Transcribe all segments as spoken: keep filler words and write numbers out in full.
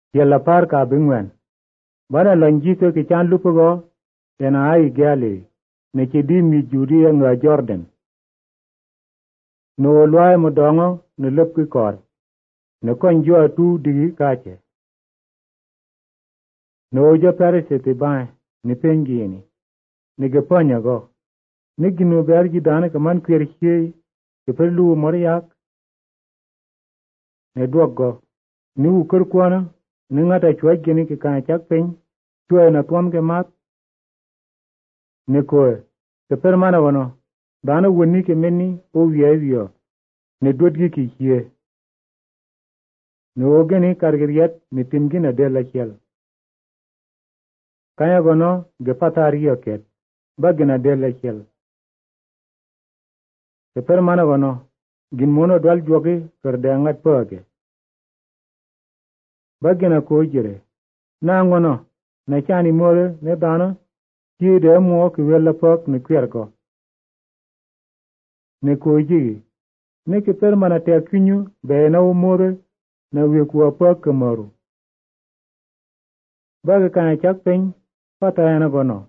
Yella par ka bingwen. Bana lonji to ki chan lupugo ena ai gale ne chidi mi judi nga Jordan. No lwae mo dongo ne lep ki kor. Ne konjo tu digi kache. No jo pare se te bae ni pengini. Ni geponya go. Ni ginu berji dana kaman kwer chie ke perlu moriak. Ne duok go. Ni ukur kwana ni ngata chwa gini ki kan chak peny. Chwa na tuam ke mat. Ni koe. Ke per mana wano. Dana wani ke meni o wiya wiya. Ni duotgi ki chie. Ni ogeni kargiriet ni timgi na dela chiel. Kaya gono ge patari yoket. Bagina dela chiel. Ke per mana gono. Gin mono dwal jogi kerde angat pake. Bagina ko jire. Na ngono. Na chani more ne dana. Ki de mo ki wela pak ni kwerko. Ni ko jigi. Ni ke per mana te kinyu be na umore na wekuwa pak kamaru. Baga kaya chak peny. Pata yana gono.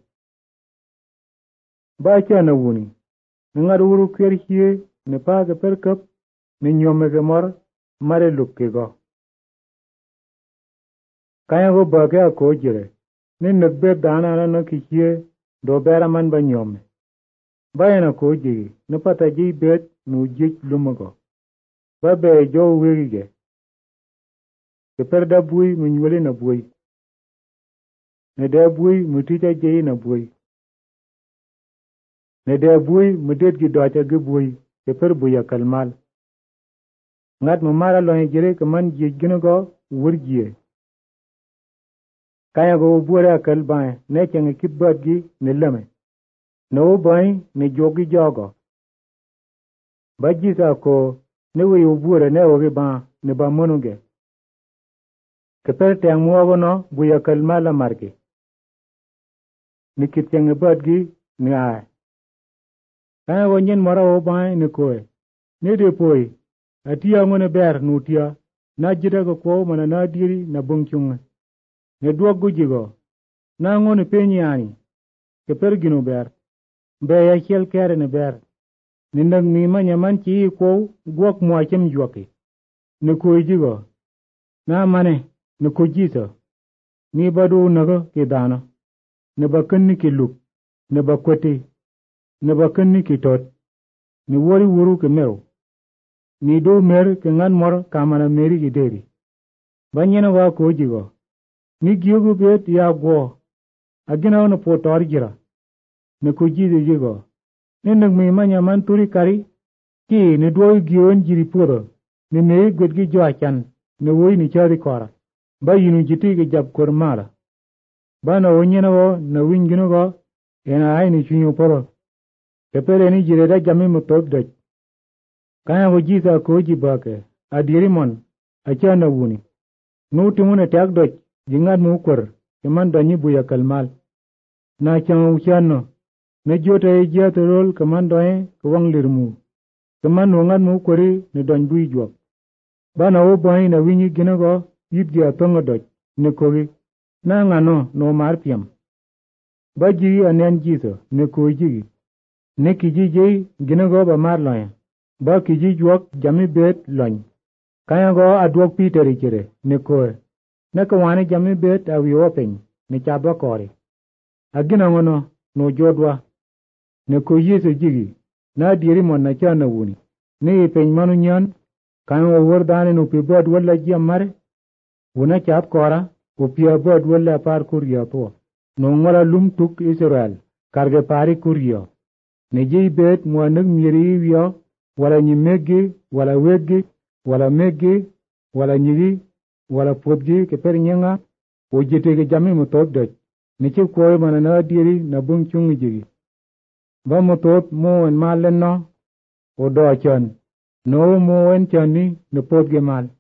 Ba cha na wuni. Ngar uru kwer hie ne pa ke per kap ni nyome ke mor mare luk ke go. Kaya go ba ke ko jire. Ni nagbe dana na na ki hie do bera man ba nyome. Ba yana ko jigi. Ne pata ji bet nu jik lumago. Ba be jo wege. Ke per da bui munywele na bui. Ne da bui mutita jei na bui. Ne da bui mudet gi docha gi bui. Ke per buya kalmal. Ngat mumara lohe jire kaman jik gino go wurgiye. Kaya go buwara akal bae. Ne change kip bat gi ne lame. Ne o bae ne jogi jogo. Ba jisa ko ne we ubuwara ne oge ba ne ba monuge. Ke per teng muago no buya kalmala marke. Ni kit change bat gi ni ae. Kaya go nyen mora o bae ne koe. Ne de poi. Atia ngone ber nutia. Na jida go ko mana na diri na bungchunga. Ne duok gujigo. Na ngone penyi ani. Ke per gino ber. Be ya kiel kere ne ber. Nindag mi manya man chi ko guok mua chem juake. Ne koe jigo. Na mane ne ko jisa. Ni badu naga ke dana. Ne ba kanni ke luk. Ne ba kwete. Ne ba kanni ke tot. Ni wori wuru ke mero. Ni do mer ke ngan mor kamana meri ki deri. Banyena wa ko jigo. Ni giyogu bet ya go. Agina wana po tor jira. Ne ko jizo jigo. Ni nagmi manya man turi kari. Ki ni duwa giyon jiri puro. Ni me gwedgi jo achan. Ni woy ni chari kora. Ba yinu jiti ke jab kor mara. Ba na onyena wo na wingino go. Ena ay ni chunyo poro. Kepere ni jire da jami mutok doj. Kaya go jisa ko jibake. Adiri mon. Acha na wuni. Nuti muna tak doj. Jingat mu ukur. Keman danyi buya kalmal. Na chan uchano. Ne jota e jia terol keman doye kawang lirmu. Keman wangat mu ukuri ne don bui juak. Bana o bayi na winyi ginago. Yip jia tonga doj. Ne kogi. Na ngano no marpiam. Ba jiri anen jiso. Ne koi jigi. Ne kiji jai ginago ba mar loya. Ba kiji juak jami bet lony. Kaya go aduok piteri kire. Ne koe. Ne kawane jami bet awi openy. Ne chaba kore. Agina ngono no jodwa. Ne ko yeso jigi. Na diri mon na chana wuni. Ne ipeny manu nyan. Kaya o wardane no pi bod wala jia mare. Wuna chap kora. O pia bod wala par kurya to. No ngora lum tuk Israel. Karge pari kurya. Ne jii bet muanag miri wio. Wala nyimegi. Wala wegi. Wala megi. Wala nyiri. Wala podgi ke per nyenga. O jite ke jami mutok doj. Nichi koe mana na diri na bung chungi jiri. Ba mutot mo en malen no. O do chan. No mo en chani ne podge mal.